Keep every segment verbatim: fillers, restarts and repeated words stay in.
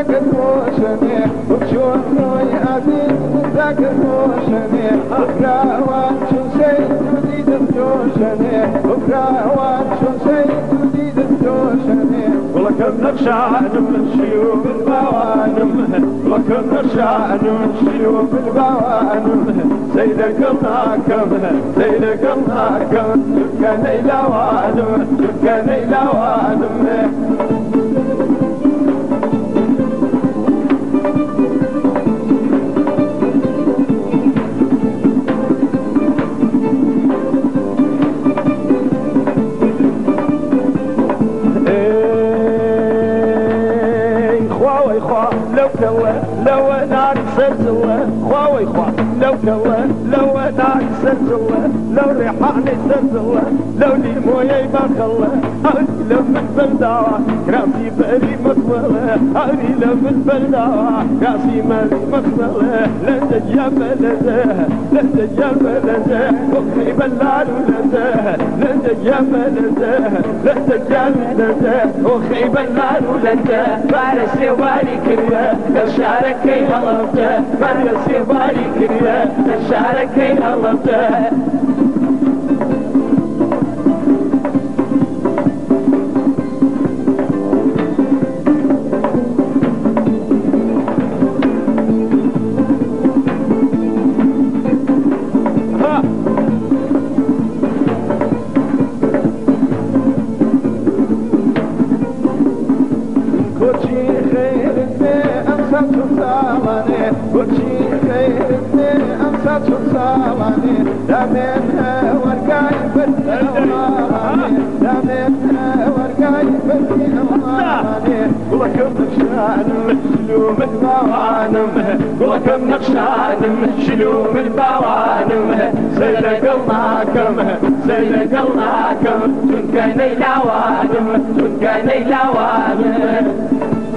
ذاك الوشني وشون روي أبين ذاك الوشني وكراوان شو سيد جديد الجوشني وكراوان شو سيد جديد الجوشني ولكن نخشى نمشي بالبوانم ولكن نخشى نمشي بالبوانم سيدك الناكم سيدك الناكم كان إلوانم كان إلوانم لو كوا لو نار سلسلة خواوي خوا لو كوا لو نار سلسلة لو ريحاني سلسلة لو لي مويا بخلة هاولي لمن بلداوة راسي بالي مقبلة هاولي لمن بلداوة راسي مالي مقبلة لنت جبل لزه لنت جبل لزه وخي بلال لزه لنت جبل لزه لنت جبل لزه وخي بلال لزه فارسي والي كريه الشارك كي هلبته فارسي والي كريه الشارك كي هلبته وشي خيرتني أمسات صالاني دامنها ورقاي بدي أماماني دامنها ورقاي بدي أماماني ولكم نخشان شلوم البوانم ولكم نخشان شلوم البوانم سيدك الناكم سيدك الناكم تنكني لوانم تنكني لوانم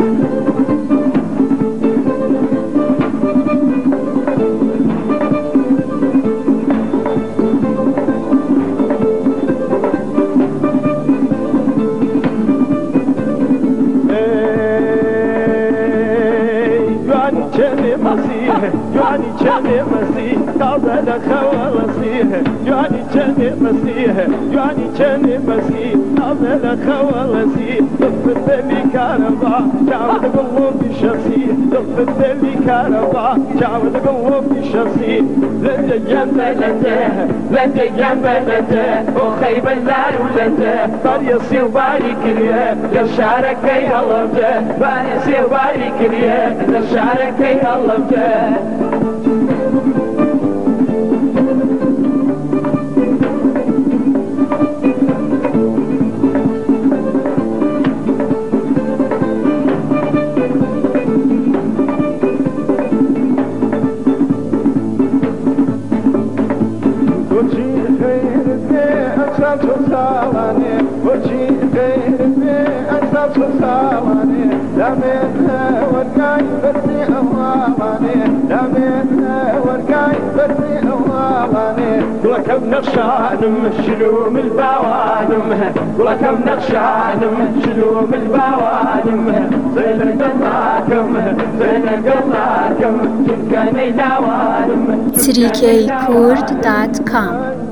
جواني جاني مسيح قابل خوالسيه جواني جاني مسيح جواني جاني مسيح قابل خوالسيه ضفت لي كهرباء جاود قلوبي شخصي ضفت لي كهرباء جاود قلوبي شخصي لنت جنب لنته لنت جنب لنته وخيب اللار ولنته فريسي وباري كريه للشارك كي هلبته فريسي وباري كريه للشارك كي هلبته وشي خيرتني أنسى صالاني دامنها ورقاي بدي أماماني دامنها ورقاي بدي أماماني ولكم نخشان شلوم البوانم ولكم نخشان شلوم البوانم زينك الناكم زينك الناكم تنكني لوانم تريكي كورد دوت كوم